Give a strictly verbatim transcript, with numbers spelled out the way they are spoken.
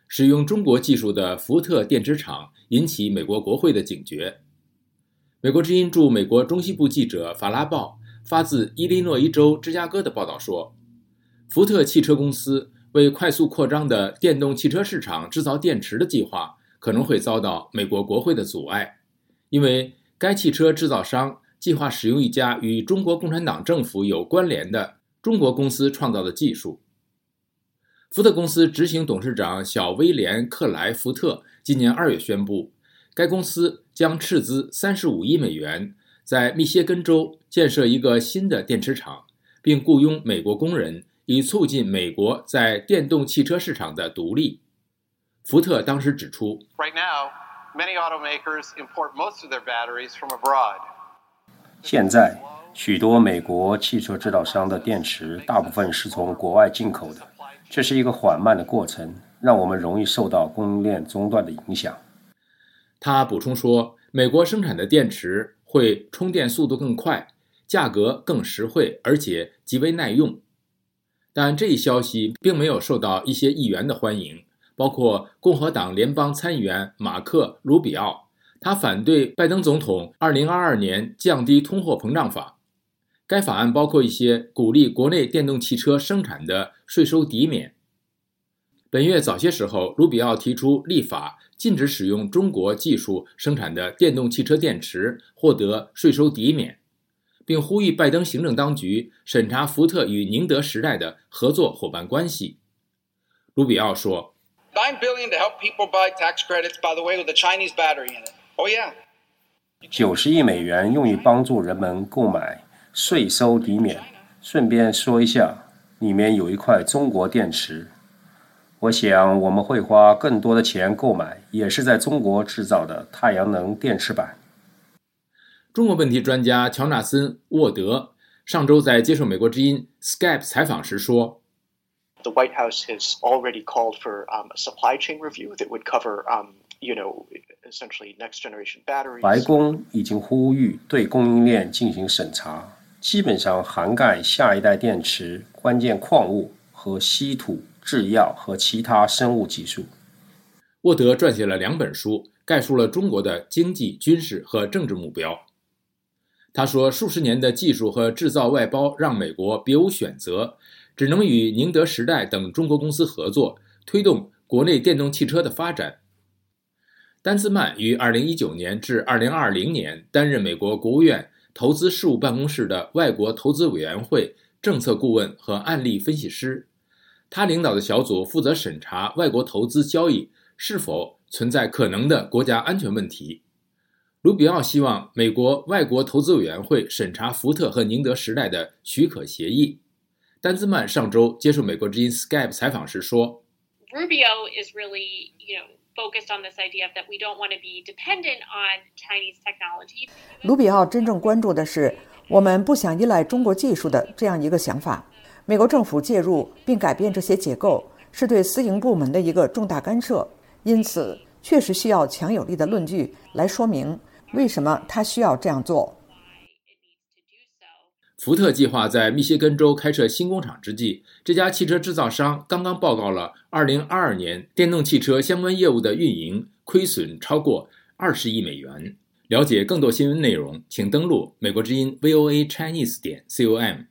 使用中国技术的福特电池厂引起美国国会的警觉。美国之音驻美国中西部记者法拉报发自伊利诺伊州芝加哥的报道说，福特汽车公司为快速扩张的电动汽车市场制造电池的计划可能会遭到美国国会的阻碍，因为该汽车制造商计划使用一家与中国共产党政府有关联的中国公司创造的技术。福特公司执行董事长小威廉·克莱福特今年二月宣布，该公司将斥资三十五亿美元在密歇根州建设一个新的电池厂，并雇佣美国工人，以促进美国在电动汽车市场的独立。福特当时指出 Right now, many automakers import most of their batteries from abroad. 现在，许多美国汽车制造商的电池大部分是从国外进口的，这是一个缓慢的过程，让我们容易受到供应链中断的影响。 他补充说，美国生产的电池会充电速度更快，价格更实惠，而且极为耐用。但这一消息并没有受到一些议员的欢迎，包括共和党联邦参议员马克·卢比奥，他反对拜登总统二零二二年降低通货膨胀法。该法案包括一些鼓励国内电动汽车生产的税收抵免。本月早些时候，卢比奥提出立法禁止使用中国技术生产的电动汽车电池获得税收抵免，并呼吁拜登行政当局审查福特与宁德时代的合作伙伴关系。卢比奥说 nine billion dollars to help people buy tax credits, by the way, with a Chinese battery in it. Oh yeah. 九十亿美元用于帮助人们购买税收抵免。顺便说一下，里面有一块中国电池。我想我们会花更多的钱购买也是在中国制造的太阳能电池板。 中国问题专家乔纳森·沃德上周在接受美国之音 Skype 采访时说， The White House has already called for um, a supply chain review that would cover, um, you know, essentially next generation batteries. 白宫已经呼吁对供应链进行审查，基本上涵盖下一代电池、关键矿物和稀土、制药和其他生物技术。 沃德撰写了两本书，概述了中国的经济、军事和政治目标。他说，数十年的技术和制造外包让美国别无选择，只能与宁德时代等中国公司合作，推动国内电动汽车的发展。丹兹曼于二零一九年至二零二零年担任美国国务院投资事务办公室的外国投资委员会政策顾问和案例分析师。他领导的小组负责审查外国投资交易是否存在可能的国家安全问题。卢比奥希望美国外国投资委员会审查福特和宁德时代的许可协议。丹兹曼上周接受美国之音 Skype 采访时说 Rubio is really, you know, focused on this idea that we don't want to be dependent on Chinese technology. 卢比奥真正关注的是我们不想依赖中国技术的这样一个想法。美国政府介入并改变这些结构是对私营部门的一个重大干涉，因此确实需要强有力的论据来说明为什么他需要这样做。 福特计划在密歇根州开设新工厂之际，这家汽车制造商刚刚报告了二零二二年电动汽车相关业务的运营亏损超过二十亿美元。了解更多新闻内容，请登录美国之音 V O A Chinese 点 com。